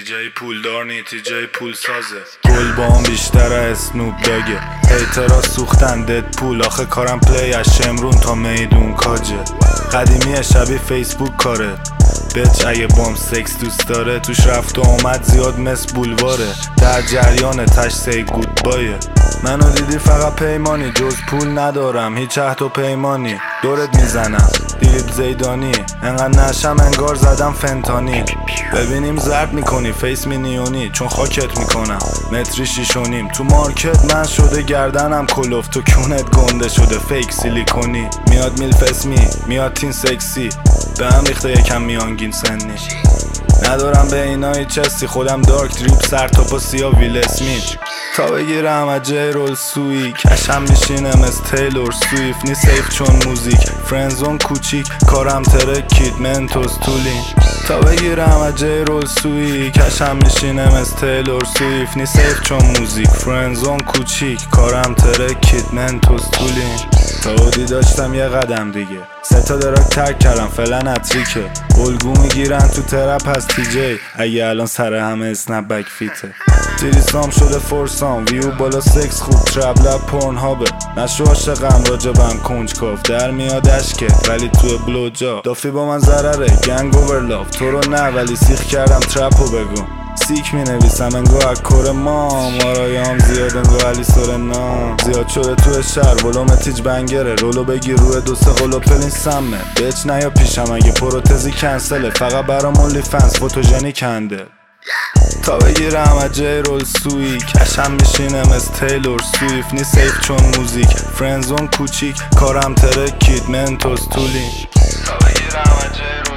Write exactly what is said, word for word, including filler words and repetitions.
جای پولدار نیتی جای پول سازه. گل با هم بیشتر اسنوب داگه. اعتراض سوختن دد پول. آخه کارم پلی از شمرون تا میدون کاجه. قدیمی شبیه فیسبوک کاره. بچ اگه بام سکس دوست داره توش رفت و آمد زیاد مثل بولواره. در جریان تش سی گود بایه. منو دیدی فقط پیمانی جز پول ندارم هیچ عهد و پیمانی. دورت میزنم دیلیب زیدانی انقدر نشم انگار زدم فنتانی. ببینیم زرد میکنی فیس مینیونی چون خاکت میکنم متری شیشونیم. تو مارکت من شده گردنم کلوف تو کونت گنده شده فیک سیلیکونی. میاد میلف اسمی میاد تین سکسی به هم ریخته یکم میانگین سنی. ندارم به اینا هیچ حسی خودم دارک دریپ سر تا پا سیا ویل اسمیت. تا بگیرم از جای رول سوی کشم میشینم از تیلور سویف نی سیف چون موزیک فرنزون کوچیک کارم ترکید منتوز طولین. تا بگیرم از جای رول سوی کشم میشینم از تیلور سویف نی سیف چون موزیک فرنزون کوچیک کارم ترکید منتوز طولین. تا بودی داشتم یه قدم دیگه سه تا دراک ترک کردم فعلا اتریکه. الگو میگیرن تو ترپ از تی جی اگه الان سر همه اسنپ بک فیته. تریسام شده فورسام ویو بالا سکس خوب ترپ لب پورن هابه. نشو عاشقم راجبم کنجکاف در میاد اشکه ولی تو بلو جا. دافی با من ضرره گنگ اوورلاف تو رو نه ولی سیخ کردم ترپو بگو. سیک می نویسم انگاه اکور مام آرایام زیاد انگاه علی سورنا. زیاد شده تو شهر ولوم تیج بنگره رولو بگیر روی دو سه قلو پلین سمه. بچ نیا پیشم اگه پروتزی کنسله فقط برام اولی فنس فوتوژنی کنده. تا بگیرم از جای رول سوی کشم میشینم از تیلور سویف نی سیف چون موزیک فرنزون کوچیک کارم ترکید منتوز طولین. تا بگیرم از جای رول